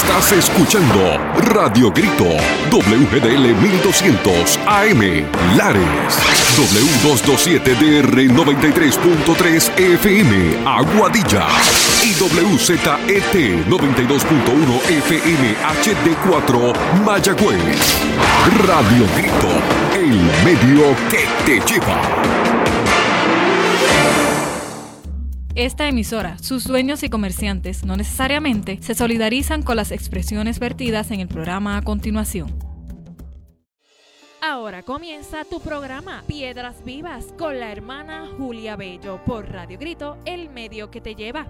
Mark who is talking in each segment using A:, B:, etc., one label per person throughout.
A: Estás escuchando Radio Grito, WGDL 1200 AM, Lares, W227DR 93.3 FM, Aguadilla, y WZET 92.1 FM HD4, Mayagüez. Radio Grito, el medio que te lleva.
B: Esta emisora, sus dueños y comerciantes no necesariamente se solidarizan con las expresiones vertidas en el programa a continuación.
C: Ahora comienza tu programa Piedras Vivas con la hermana Julia Bello por Radio Grito, el medio que te lleva.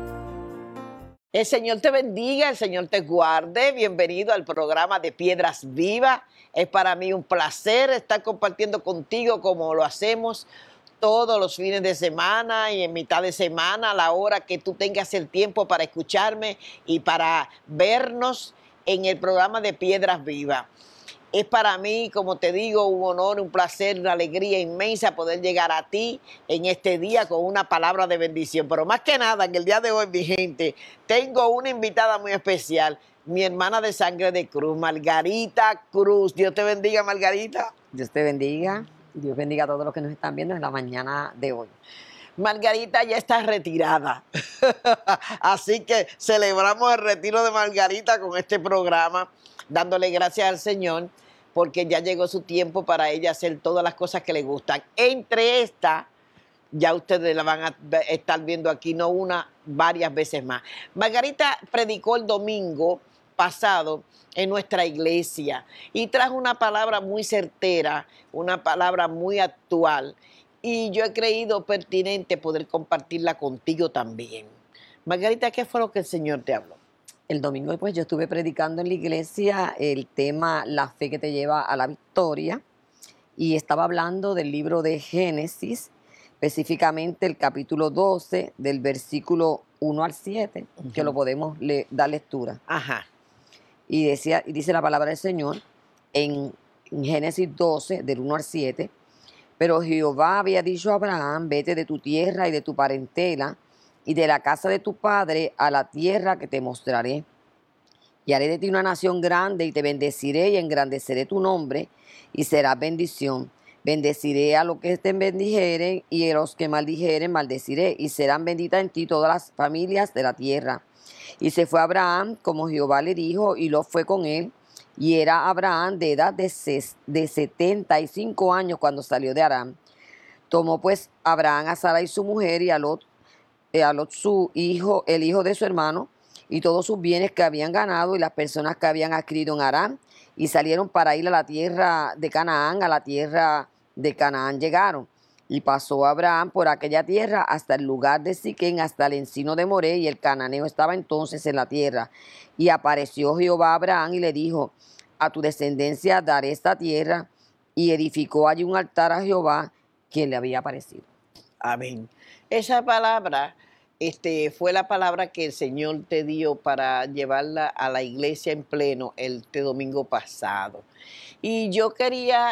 D: El Señor te bendiga, el Señor te guarde. Bienvenido al programa de Piedras Vivas. Es para mí un placer estar compartiendo contigo como lo hacemos todos los fines de semana y en mitad de semana, a la hora que tú tengas el tiempo para escucharme y para vernos en el programa de Piedras Vivas. Es para mí, como te digo, un honor, un placer, una alegría inmensa poder llegar a ti en este día con una palabra de bendición. Pero más que nada, en el día de hoy, mi gente, tengo una invitada muy especial, mi hermana de sangre de cruz, Margarita Cruz. Dios te bendiga, Margarita.
E: Dios te bendiga. Dios bendiga a todos los que nos están viendo en la mañana de hoy.
D: Margarita ya está retirada, así que celebramos el retiro de Margarita con este programa, dándole gracias al Señor, porque ya llegó su tiempo para ella hacer todas las cosas que le gustan. Entre estas, ya ustedes la van a estar viendo aquí, no una, varias veces más. Margarita predicó el domingo pasado en nuestra iglesia y trajo una palabra muy certera, una palabra muy actual, y yo he creído pertinente poder compartirla contigo también. Margarita, ¿qué fue lo que el Señor te habló?
E: El domingo pues yo estuve predicando en la iglesia el tema La fe que te lleva a la victoria y estaba hablando del libro de Génesis, específicamente el capítulo 12 del versículo 1 al 7, que lo podemos dar lectura.
D: Ajá.
E: Y dice la palabra del Señor en Génesis 12, del 1 al 7, pero Jehová había dicho a Abraham, vete de tu tierra y de tu parentela y de la casa de tu padre a la tierra que te mostraré. Y haré de ti una nación grande y te bendeciré y engrandeceré tu nombre y serás bendición. Bendeciré a los que te bendijeren y a los que maldijeren maldeciré y serán benditas en ti todas las familias de la tierra. Y se fue Abraham como Jehová le dijo, y Lot fue con él. Y era Abraham de edad de 75 años cuando salió de Aram. Tomó pues Abraham a Sara y su mujer y a Lot su hijo, el hijo de su hermano, y todos sus bienes que habían ganado y las personas que habían adquirido en Aram, y salieron para ir a la tierra de Canaán. A la tierra de Canaán llegaron. Y pasó Abraham por aquella tierra hasta el lugar de Siquén, hasta el encino de Moré, y el cananeo estaba entonces en la tierra. Y apareció Jehová a Abraham y le dijo, a tu descendencia daré esta tierra, y edificó allí un altar a Jehová, quien le había aparecido.
D: Amén. Esa palabra fue la palabra que el Señor te dio para llevarla a la iglesia en pleno este domingo pasado. Y yo quería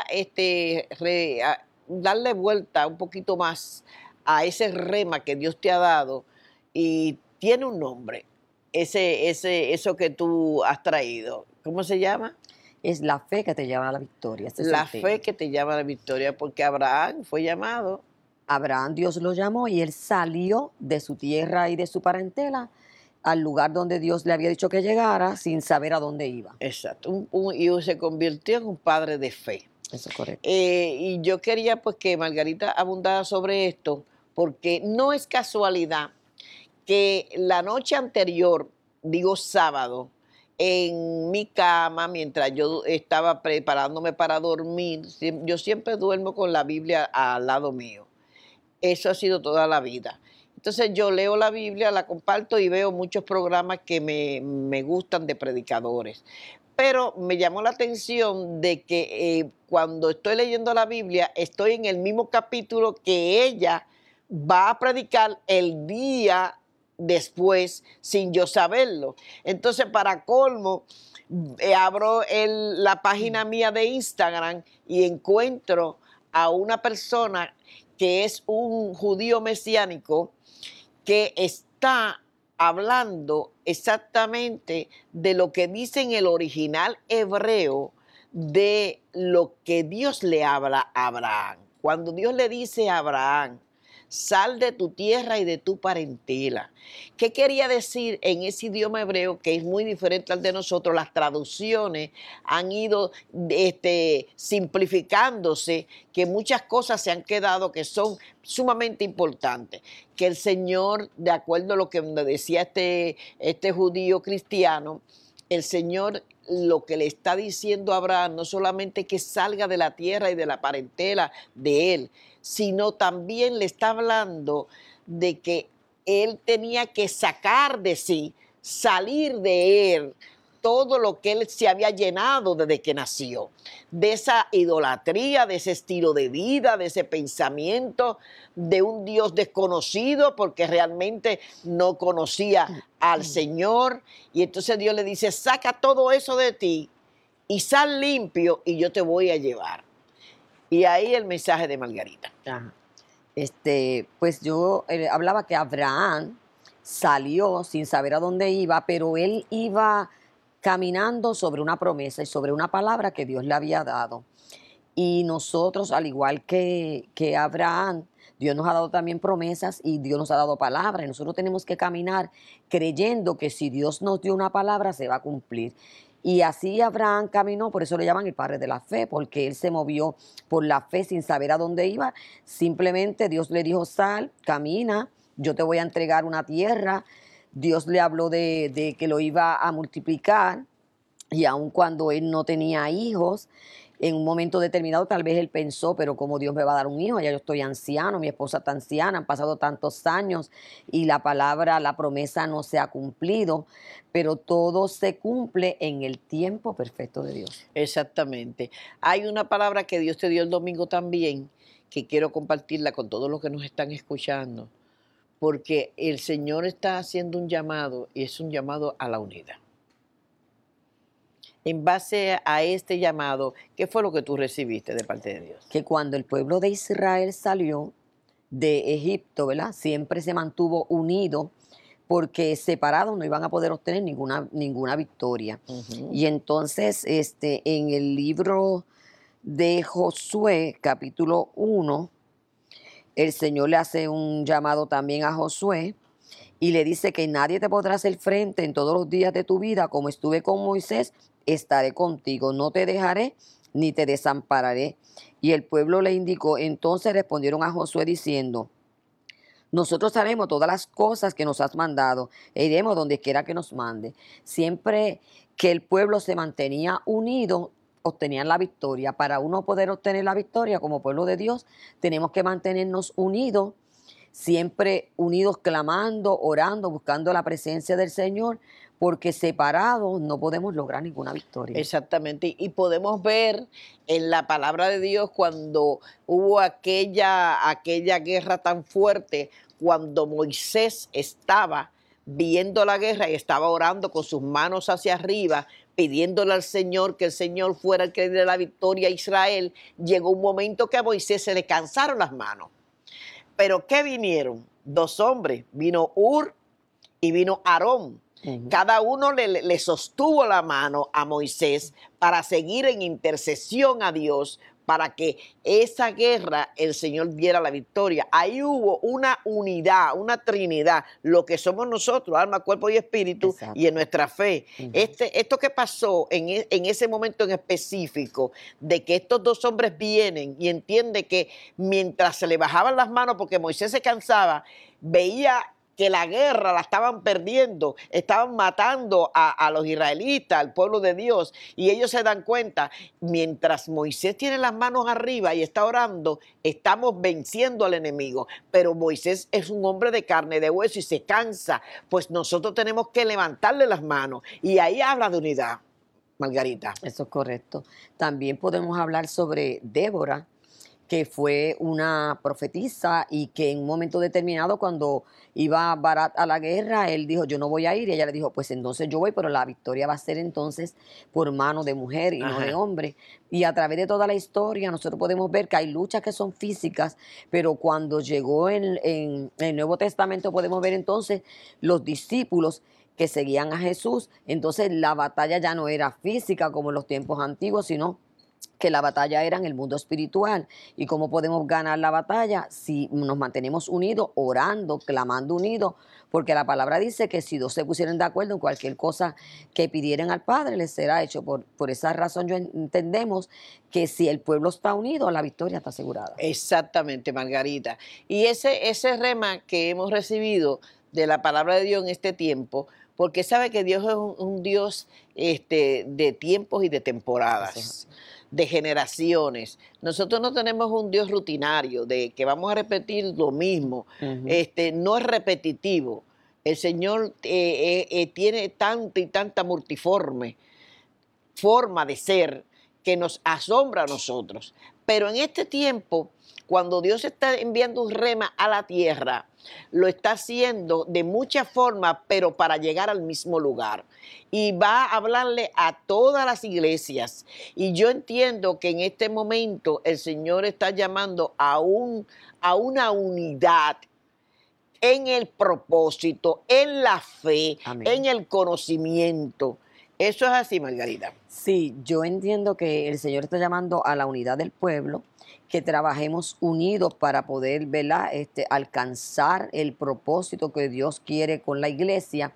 D: darle vuelta un poquito más a ese rema que Dios te ha dado, y tiene un nombre, eso que tú has traído. ¿Cómo se llama?
E: Es la fe que te lleva a la victoria.
D: La fe que te lleva a la victoria, porque Abraham fue llamado.
E: Abraham, Dios lo llamó y él salió de su tierra y de su parentela al lugar donde Dios le había dicho que llegara sin saber a dónde iba.
D: Exacto, y se convirtió en un padre de fe.
E: Eso es correcto.
D: Y yo quería pues que Margarita abundara sobre esto, porque no es casualidad que la noche anterior, digo sábado, en mi cama, mientras yo estaba preparándome para dormir, yo siempre duermo con la Biblia al lado mío. Eso ha sido toda la vida. Entonces yo leo la Biblia, la comparto y veo muchos programas que me gustan de predicadores. Pero me llamó la atención de que cuando estoy leyendo la Biblia, estoy en el mismo capítulo que ella va a predicar el día después sin yo saberlo. Entonces, para colmo, abro la página mía de Instagram y encuentro a una persona que es un judío mesiánico que está hablando exactamente de lo que dice en el original hebreo de lo que Dios le habla a Abraham. Cuando Dios le dice a Abraham, sal de tu tierra y de tu parentela. ¿Qué quería decir en ese idioma hebreo que es muy diferente al de nosotros? Las traducciones han ido simplificándose, que muchas cosas se han quedado que son sumamente importantes. Que el Señor, de acuerdo a lo que me decía este judío cristiano, el Señor lo que le está diciendo a Abraham no solamente que salga de la tierra y de la parentela de él, sino también le está hablando de que él tenía que sacar de sí, salir de él, todo lo que él se había llenado desde que nació, de esa idolatría, de ese estilo de vida, de ese pensamiento, de un Dios desconocido, porque realmente no conocía al Señor. Y entonces Dios le dice, saca todo eso de ti y sal limpio y yo te voy a llevar. Y ahí el mensaje de Margarita.
E: Ajá. Pues yo hablaba que Abraham salió sin saber a dónde iba, pero él iba caminando sobre una promesa y sobre una palabra que Dios le había dado. Y nosotros, al igual que Abraham, Dios nos ha dado también promesas y Dios nos ha dado palabras. Y nosotros tenemos que caminar creyendo que si Dios nos dio una palabra, se va a cumplir. Y así Abraham caminó, por eso le llaman el padre de la fe, porque él se movió por la fe sin saber a dónde iba. Simplemente Dios le dijo, sal, camina, yo te voy a entregar una tierra. Dios le habló de que lo iba a multiplicar, y aun cuando él no tenía hijos, en un momento determinado tal vez él pensó, pero ¿cómo Dios me va a dar un hijo? Ya yo estoy anciano, mi esposa está anciana, han pasado tantos años y la palabra, la promesa no se ha cumplido, pero todo se cumple en el tiempo perfecto de Dios.
D: Exactamente. Hay una palabra que Dios te dio el domingo también, que quiero compartirla con todos los que nos están escuchando, porque el Señor está haciendo un llamado y es un llamado a la unidad. En base a este llamado, ¿qué fue lo que tú recibiste de parte de Dios?
E: Que cuando el pueblo de Israel salió de Egipto, ¿verdad? Siempre se mantuvo unido, porque separados no iban a poder obtener ninguna victoria. Y entonces, en el libro de Josué, capítulo 1, el Señor le hace un llamado también a Josué y le dice que nadie te podrá hacer frente en todos los días de tu vida, como estuve con Moisés, estaré contigo, no te dejaré ni te desampararé. Y el pueblo le indicó, entonces respondieron a Josué diciendo, nosotros haremos todas las cosas que nos has mandado e iremos donde quiera que nos mande. Siempre que el pueblo se mantenía unido, obtenían la victoria. Para uno poder obtener la victoria como pueblo de Dios, tenemos que mantenernos unidos, siempre unidos, clamando, orando, buscando la presencia del Señor, porque separados no podemos lograr ninguna victoria.
D: Exactamente, y podemos ver en la palabra de Dios cuando hubo aquella guerra tan fuerte, cuando Moisés estaba viendo la guerra y estaba orando con sus manos hacia arriba, pidiéndole al Señor que el Señor fuera el que le diera la victoria a Israel, llegó un momento que a Moisés se le cansaron las manos. Pero ¿qué vinieron? Dos hombres, vino Ur y vino Aarón. Cada uno le sostuvo la mano a Moisés para seguir en intercesión a Dios, para que esa guerra el Señor diera la victoria. Ahí hubo una unidad, una trinidad, lo que somos nosotros, alma, cuerpo y espíritu. Exacto. Y en nuestra fe. Esto que pasó en ese momento en específico, de que estos dos hombres vienen y entienden que mientras se le bajaban las manos porque Moisés se cansaba, veía que la guerra la estaban perdiendo, estaban matando a los israelitas, al pueblo de Dios, y ellos se dan cuenta, mientras Moisés tiene las manos arriba y está orando, estamos venciendo al enemigo, pero Moisés es un hombre de carne, de hueso y se cansa, pues nosotros tenemos que levantarle las manos, y ahí habla de unidad, Margarita.
E: Eso es correcto. También podemos hablar sobre Débora, que fue una profetisa y que en un momento determinado, cuando iba Barat a la guerra, él dijo, yo no voy a ir, y ella le dijo, pues entonces yo voy, pero la victoria va a ser entonces por mano de mujer y no de
D: Ajá.
E: hombre. Y a través de toda la historia nosotros podemos ver que hay luchas que son físicas, pero cuando llegó en el Nuevo Testamento podemos ver entonces los discípulos que seguían a Jesús. Entonces la batalla ya no era física como en los tiempos antiguos, sino que la batalla era en el mundo espiritual. ¿Y cómo podemos ganar la batalla? Si nos mantenemos unidos, orando, clamando unidos, porque la palabra dice que si dos se pusieran de acuerdo en cualquier cosa que pidieran al Padre, les será hecho. Por esa razón entendemos que si el pueblo está unido, la victoria está asegurada.
D: Exactamente, Margarita. Y ese rema que hemos recibido de la palabra de Dios en este tiempo, porque sabe que Dios es un Dios de tiempos y de temporadas, de generaciones. Nosotros no tenemos un Dios rutinario, de que vamos a repetir lo mismo. No es repetitivo. El Señor tiene tanta y tanta multiforme forma de ser que nos asombra a nosotros. Pero en este tiempo, cuando Dios está enviando un rema a la tierra, lo está haciendo de muchas formas, pero para llegar al mismo lugar. Y va a hablarle a todas las iglesias. Y yo entiendo que en este momento el Señor está llamando a una unidad en el propósito, en la fe,
E: Amén.
D: en el conocimiento. Eso es así, Margarita.
E: Sí, yo entiendo que el Señor está llamando a la unidad del pueblo, que trabajemos unidos para poder, ¿verdad? Alcanzar el propósito que Dios quiere con la iglesia.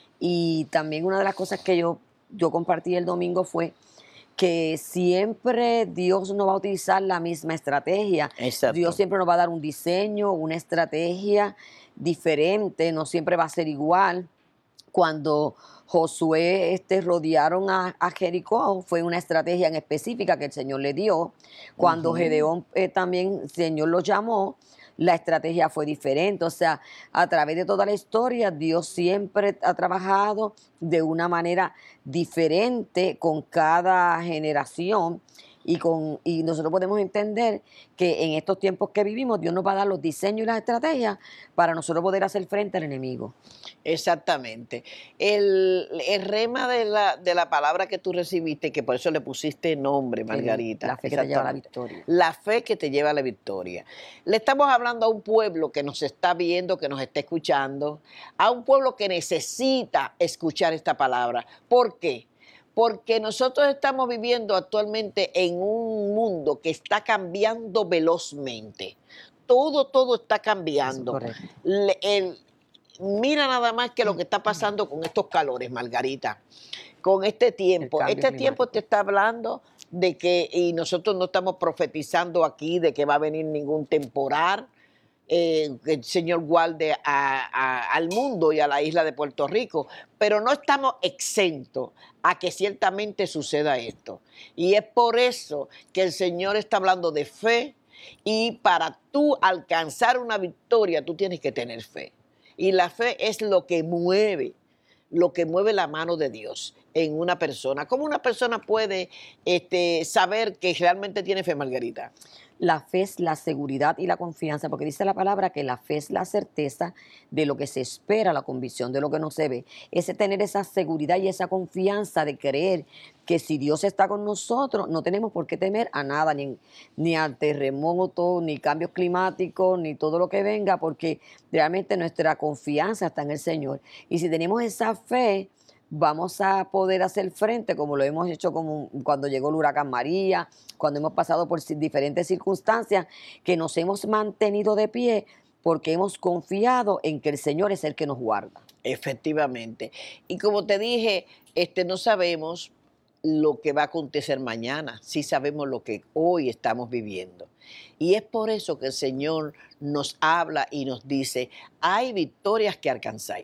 E: Y también una de las cosas que yo compartí el domingo fue que siempre Dios no va a utilizar la misma estrategia.
D: Exacto.
E: Dios siempre nos va a dar un diseño, una estrategia diferente, no siempre va a ser igual. Cuando Josué rodearon a Jericó, fue una estrategia en específica que el Señor le dio. Cuando Gedeón también el Señor lo llamó, la estrategia fue diferente. O sea, a través de toda la historia, Dios siempre ha trabajado de una manera diferente con cada generación. Y nosotros podemos entender que en estos tiempos que vivimos, Dios nos va a dar los diseños y las estrategias para nosotros poder hacer frente al enemigo.
D: Exactamente. El rema de la palabra que tú recibiste, que por eso le pusiste nombre, Margarita.
E: La fe que te lleva a la victoria.
D: La fe que te lleva a la victoria. Le estamos hablando a un pueblo que nos está viendo, que nos está escuchando, a un pueblo que necesita escuchar esta palabra. ¿Por qué? Porque nosotros estamos viviendo actualmente en un mundo que está cambiando velozmente. Todo está cambiando.
E: Eso es correcto.
D: Mira nada más que lo que está pasando con estos calores, Margarita, con este tiempo. Este tiempo te está hablando de que, y nosotros no estamos profetizando aquí de que va a venir ningún temporal, que el Señor guarde al mundo y a la isla de Puerto Rico, pero no estamos exentos a que ciertamente suceda esto. Y es por eso que el Señor está hablando de fe, y para tú alcanzar una victoria, tú tienes que tener fe. Y la fe es lo que mueve la mano de Dios en una persona. ¿Cómo una persona puede saber que realmente tiene fe, Margarita?
E: La fe es la seguridad y la confianza, porque dice la palabra que la fe es la certeza de lo que se espera, la convicción de lo que no se ve. Es tener esa seguridad y esa confianza de creer que si Dios está con nosotros, no tenemos por qué temer a nada, ni al terremoto, ni cambios climáticos, ni todo lo que venga, porque realmente nuestra confianza está en el Señor. Y si tenemos esa fe, vamos a poder hacer frente, como lo hemos hecho como cuando llegó el huracán María, cuando hemos pasado por diferentes circunstancias, que nos hemos mantenido de pie porque hemos confiado en que el Señor es el que nos guarda.
D: Efectivamente. Y como te dije, no sabemos lo que va a acontecer mañana, sí sabemos lo que hoy estamos viviendo. Y es por eso que el Señor nos habla y nos dice, hay victorias que alcanzáis,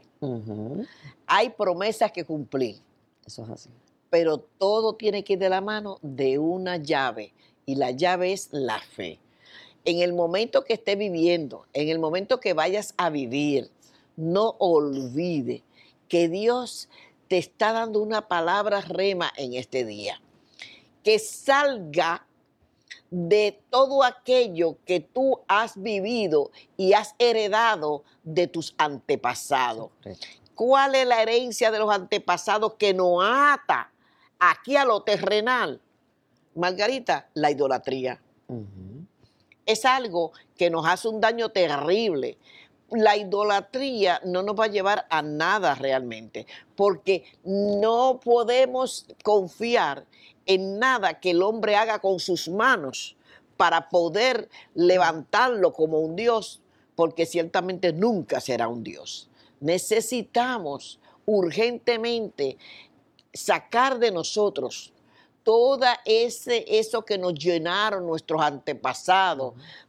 D: hay promesas que cumplir.
E: Eso es así.
D: Pero todo tiene que ir de la mano de una llave, y la llave es la fe. En el momento que estés viviendo, en el momento que vayas a vivir, no olvide que Dios te está dando una palabra rema en este día. Que salga de todo aquello que tú has vivido y has heredado de tus antepasados.
E: Correcto.
D: ¿Cuál es la herencia de los antepasados que nos ata aquí a lo terrenal? Margarita, la idolatría.
E: Ujú.
D: Es algo que nos hace un daño terrible. La idolatría no nos va a llevar a nada realmente, porque no podemos confiar en nada que el hombre haga con sus manos para poder levantarlo como un Dios, porque ciertamente nunca será un Dios. Necesitamos urgentemente sacar de nosotros eso que nos llenaron nuestros antepasados,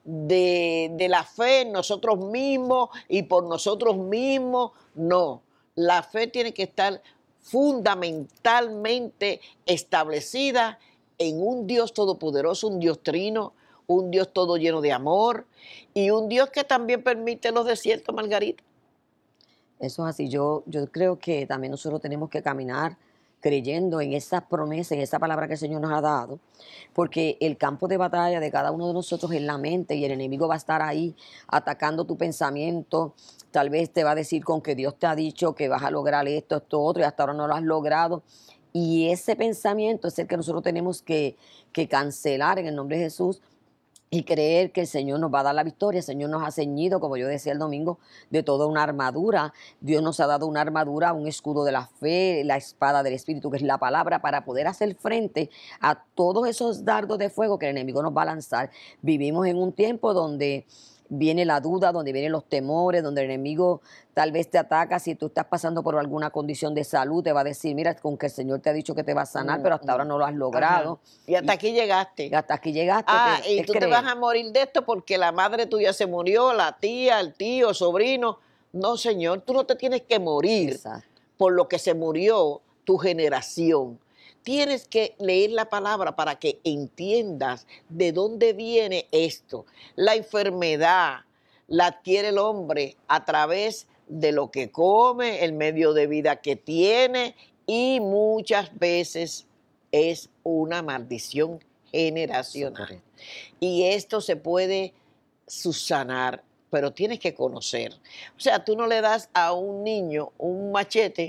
D: de la fe en nosotros mismos y por nosotros mismos. No, la fe tiene que estar fundamentalmente establecida en un Dios todopoderoso, un Dios trino, un Dios todo lleno de amor y un Dios que también permite los desiertos, Margarita.
E: Eso es así. Yo creo que también nosotros tenemos que caminar creyendo en esas promesas, en esa palabra que el Señor nos ha dado, porque el campo de batalla de cada uno de nosotros es la mente y el enemigo va a estar ahí atacando tu pensamiento. Tal vez te va a decir con que Dios te ha dicho que vas a lograr esto, esto, otro, y hasta ahora no lo has logrado. Y ese pensamiento es el que nosotros tenemos que cancelar en el nombre de Jesús y creer que el Señor nos va a dar la victoria. El Señor nos ha ceñido, como yo decía el domingo, de toda una armadura. Dios nos ha dado una armadura, un escudo de la fe, la espada del Espíritu, que es la palabra, para poder hacer frente a todos esos dardos de fuego que el enemigo nos va a lanzar. Vivimos en un tiempo donde viene la duda, donde vienen los temores, donde el enemigo tal vez te ataca. Si tú estás pasando por alguna condición de salud, te va a decir, mira, con que el Señor te ha dicho que te va a sanar, pero hasta ahora no lo has logrado.
D: Ajá. Y hasta aquí llegaste.
E: Y hasta aquí llegaste.
D: Y tú te vas a morir de esto porque la madre tuya se murió, la tía, el tío, el sobrino. No, Señor, tú no te tienes que morir.
E: Exacto.
D: Por lo que se murió tu generación. Tienes que leer la palabra para que entiendas de dónde viene esto. La enfermedad la adquiere el hombre a través de lo que come, el medio de vida que tiene y muchas veces es una maldición generacional. Y esto se puede subsanar, pero tienes que conocer. O sea, tú no le das a un niño un machete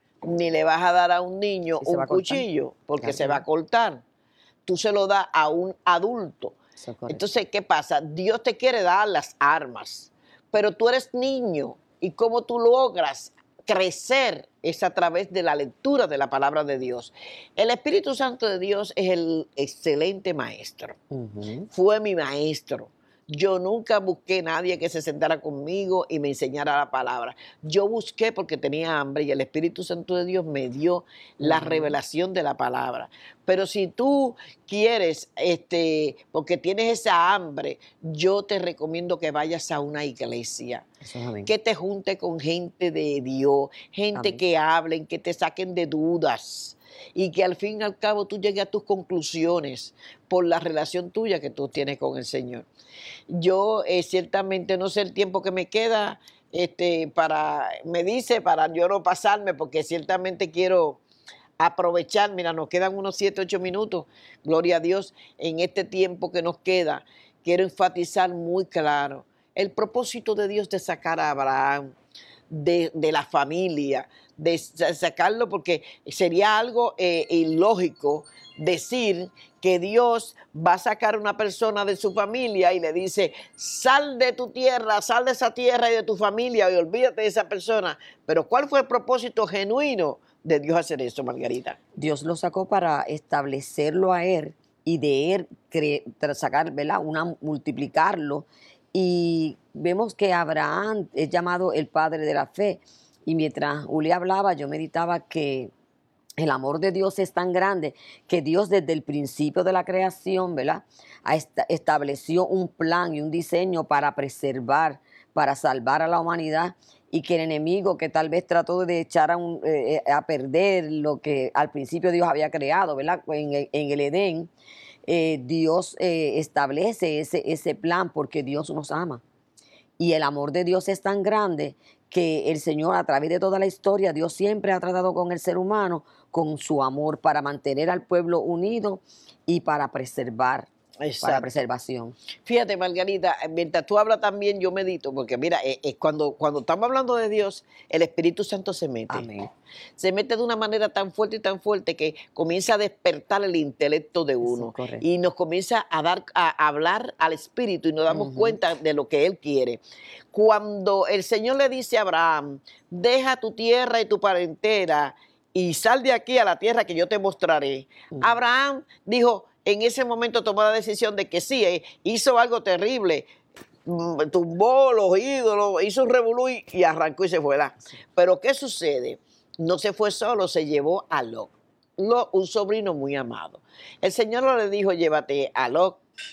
D: ni le vas a dar a un niño un cuchillo, porque se va a cortar. Tú se lo das a un adulto. Entonces, ¿qué pasa? Dios te quiere dar las armas, pero tú eres niño. ¿Y cómo tú logras crecer? Es a través de la lectura de la palabra de Dios. El Espíritu Santo de Dios es el excelente maestro. Fue mi maestro. Yo nunca busqué a nadie que se sentara conmigo y me enseñara la palabra. Yo busqué porque tenía hambre y el Espíritu Santo de Dios me dio la revelación de la palabra. Pero si tú quieres, porque tienes esa hambre, yo te recomiendo que vayas a una iglesia. Que te junte con gente de Dios, gente que hablen, que te saquen de dudas. Y que al fin y al cabo tú llegues a tus conclusiones por la relación tuya que tú tienes con el Señor. Yo ciertamente no sé el tiempo que me queda para yo no pasarme, porque ciertamente quiero aprovechar. Mira, nos quedan unos 7, 8 minutos, gloria a Dios. En este tiempo que nos queda, quiero enfatizar muy claro el propósito de Dios de sacar a Abraham de la familia, de sacarlo, porque sería algo ilógico decir que Dios va a sacar a una persona de su familia y le dice, sal de tu tierra, sal de esa tierra y de tu familia y olvídate de esa persona. Pero ¿cuál fue el propósito genuino de Dios hacer eso, Margarita?
E: Dios lo sacó para establecerlo a él y de él sacar, ¿verdad? Multiplicarlo. Y vemos que Abraham es llamado el padre de la fe. Y mientras Uli hablaba, yo meditaba que el amor de Dios es tan grande que Dios desde el principio de la creación, ¿verdad?, estableció un plan y un diseño para preservar, para salvar a la humanidad, y que el enemigo que tal vez trató de echar a perder lo que al principio Dios había creado, ¿verdad?, en el Edén, Dios establece ese plan porque Dios nos ama. Y el amor de Dios es tan grande que el Señor, a través de toda la historia, Dios siempre ha tratado con el ser humano con su amor para mantener al pueblo unido y para preservar para preservación.
D: Fíjate, Margarita, mientras tú hablas también, yo medito, porque mira, cuando estamos hablando de Dios, el Espíritu Santo se mete.
E: Amén.
D: Se mete de una manera tan fuerte y tan fuerte que comienza a despertar el intelecto de uno.
E: Correcto.
D: Y nos comienza a hablar al Espíritu y nos damos cuenta de lo que Él quiere. Cuando el Señor le dice a Abraham, deja tu tierra y tu parentela y sal de aquí a la tierra que yo te mostraré. Abraham dijo, en ese momento tomó la decisión de que sí, hizo algo terrible, tumbó los ídolos, hizo un revolú y arrancó y se fue. Pero ¿qué sucede? No se fue solo, se llevó a Lot. Lot, un sobrino muy amado. El Señor no le dijo, llévate a Lot,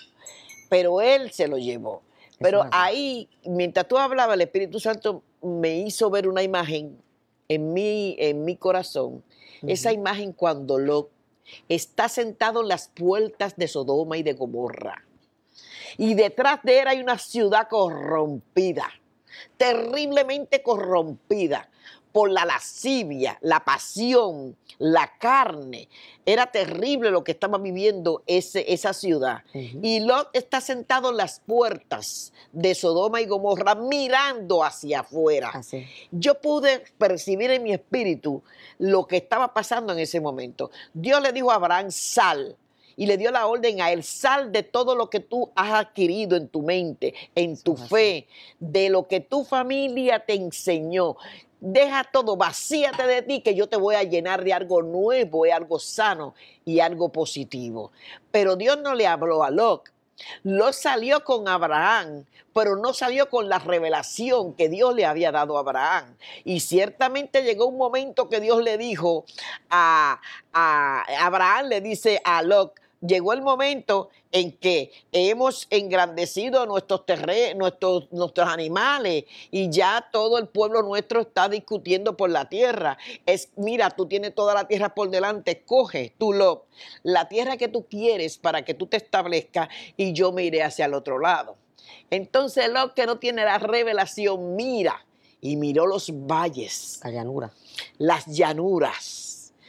D: pero él se lo llevó. Pero ahí, mientras tú hablabas, el Espíritu Santo me hizo ver una imagen en mi corazón. Esa imagen cuando Lot está sentado en las puertas de Sodoma y de Gomorra. Y detrás de él hay una ciudad corrompida, terriblemente corrompida por la lascivia, la pasión, la carne. Era terrible lo que estaba viviendo esa ciudad. Y Lot está sentado en las puertas de Sodoma y Gomorra mirando hacia afuera.
E: Así.
D: Yo pude percibir en mi espíritu lo que estaba pasando en ese momento. Dios le dijo a Abraham, sal. Y le dio la orden a él, sal de todo lo que tú has adquirido en tu mente, en tu fe, de lo que tu familia te enseñó. Deja todo, vacíate de ti, que yo te voy a llenar de algo nuevo, de algo sano y algo positivo. Pero Dios no le habló a Lot. Lot salió con Abraham, pero no salió con la revelación que Dios le había dado a Abraham. Y ciertamente llegó un momento que Dios le dijo a Abraham, le dice a Lot, llegó el momento en que hemos engrandecido nuestros nuestros animales y ya todo el pueblo nuestro está discutiendo por la tierra. Mira, tú tienes toda la tierra por delante, coge tú, Lot, la tierra que tú quieres para que tú te establezcas y yo me iré hacia el otro lado. Entonces Lot, que no tiene la revelación, mira y miró los valles,
E: La llanura.
D: las llanuras.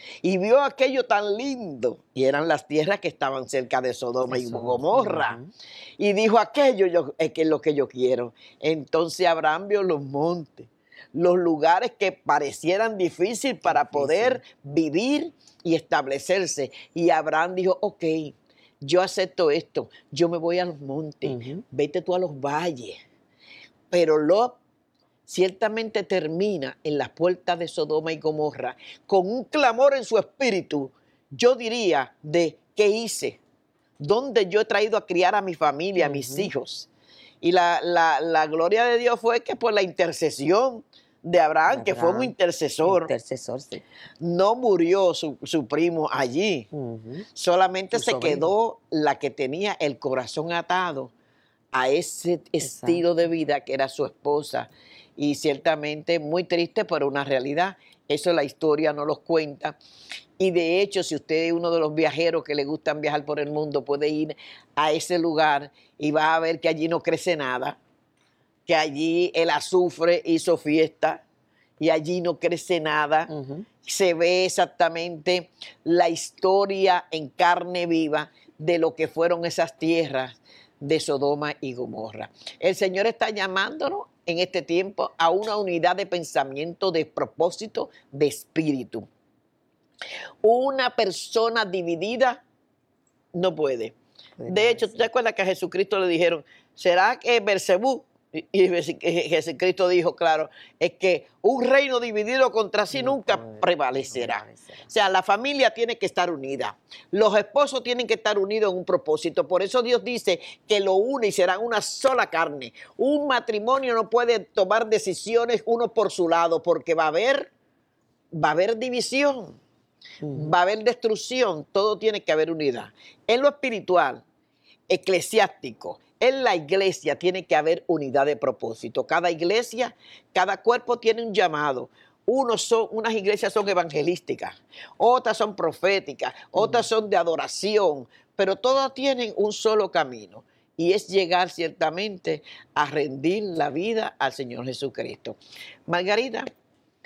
D: Y vio aquello tan lindo, y eran las tierras que estaban cerca de Sodoma y Gomorra. Y dijo, aquello es que es lo que yo quiero. Entonces Abraham vio los montes, los lugares que parecieran difíciles para poder vivir y establecerse. Y Abraham dijo, ok, yo acepto esto, yo me voy a los montes, vete tú a los valles. Pero Lot ciertamente termina en las puertas de Sodoma y Gomorra con un clamor en su espíritu, yo diría, de ¿qué hice? ¿Dónde yo he traído a criar a mi familia, a mis hijos? Y la gloria de Dios fue que por la intercesión de Abraham, que fue un intercesor,
E: Sí.
D: no murió su primo allí, solamente se
E: sobrino.
D: quedó la que tenía el corazón atado a ese estilo de vida que era su esposa. Y ciertamente muy triste, pero una realidad. Eso la historia no los cuenta. Y de hecho, si usted es uno de los viajeros que le gustan viajar por el mundo, puede ir a ese lugar y va a ver que allí no crece nada, que allí el azufre hizo fiesta y allí no crece nada. Se ve exactamente la historia en carne viva de lo que fueron esas tierras de Sodoma y Gomorra. El Señor está llamándonos en este tiempo a una unidad de pensamiento, de propósito, de espíritu. Una persona dividida no puede. De hecho, ¿tú te acuerdas que a Jesucristo le dijeron, ¿será que Beelzebú? Y Jesucristo dijo, claro, es que un reino dividido contra sí nunca prevalecerá. O sea, la familia tiene que estar unida. Los esposos tienen que estar unidos en un propósito. Por eso Dios dice que lo une y serán una sola carne. Un matrimonio no puede tomar decisiones uno por su lado porque va a haber división, va a haber destrucción. Todo tiene que haber unidad. En lo espiritual, eclesiástico, en la iglesia tiene que haber unidad de propósito. Cada iglesia, cada cuerpo tiene un llamado. Unas iglesias son evangelísticas, otras son proféticas, otras son de adoración, pero todas tienen un solo camino y es llegar ciertamente a rendir la vida al Señor Jesucristo. Margarita,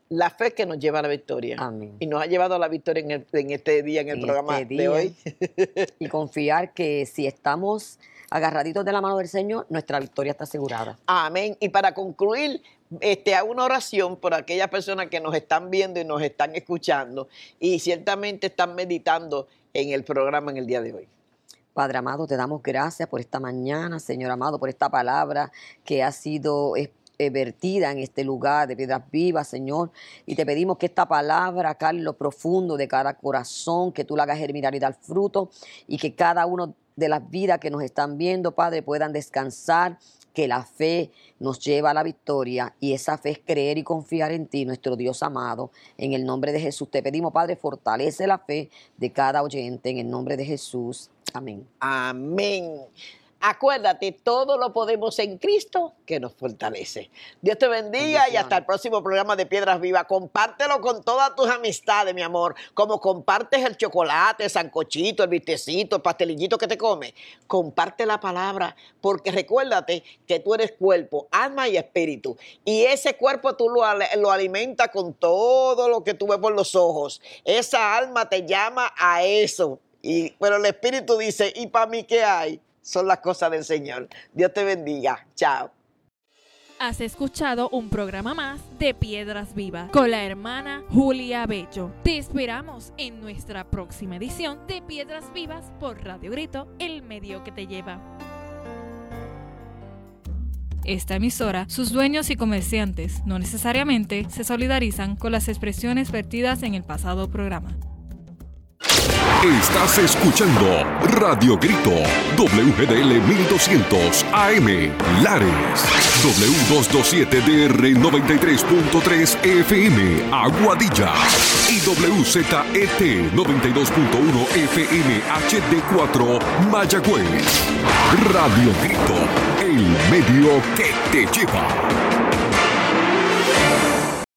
D: La fe que nos lleva a la victoria.
E: Amén.
D: Y nos ha llevado a la victoria en este día, en el programa de hoy.
E: Y confiar que si estamos agarraditos de la mano del Señor, nuestra victoria está asegurada.
D: Amén. Y para concluir, hago una oración por aquellas personas que nos están viendo y nos están escuchando y ciertamente están meditando en el programa en el día de hoy.
E: Padre amado, te damos gracias por esta mañana, Señor amado, por esta palabra que ha sido vertida en este lugar de Piedras Vivas, Señor, y te pedimos que esta palabra cae en lo profundo de cada corazón, que tú la hagas germinar y dar fruto, y que cada uno de las vidas que nos están viendo, Padre, puedan descansar, que la fe nos lleva a la victoria, y esa fe es creer y confiar en ti, nuestro Dios amado. En el nombre de Jesús te pedimos, Padre, fortalece la fe de cada oyente, en el nombre de Jesús. Amén.
D: Amén. Acuérdate, todo lo podemos en Cristo que nos fortalece. Dios te bendiga y hasta el próximo programa de Piedras Vivas. Compártelo con todas tus amistades, mi amor. Como compartes el chocolate, el sancochito, el bistecito, el pastelillito que te comes. Comparte la palabra, porque recuérdate que tú eres cuerpo, alma y espíritu. Y ese cuerpo tú lo alimentas con todo lo que tú ves por los ojos. Esa alma te llama a eso. Pero el espíritu dice, ¿y para mí qué hay? Son las cosas del Señor. Dios te bendiga. Chao.
C: Has escuchado un programa más de Piedras Vivas con la hermana Julia Bello. Te esperamos en nuestra próxima edición de Piedras Vivas por Radio Grito, el medio que te lleva.
B: Esta emisora, sus dueños y comerciantes no necesariamente se solidarizan con las expresiones vertidas en el pasado programa.
A: Estás escuchando Radio Grito, WGDL 1200 AM, Lares, W227DR 93.3 FM, Aguadilla, y WZET 92.1 FM HD4, Mayagüez. Radio Grito, el medio que te lleva.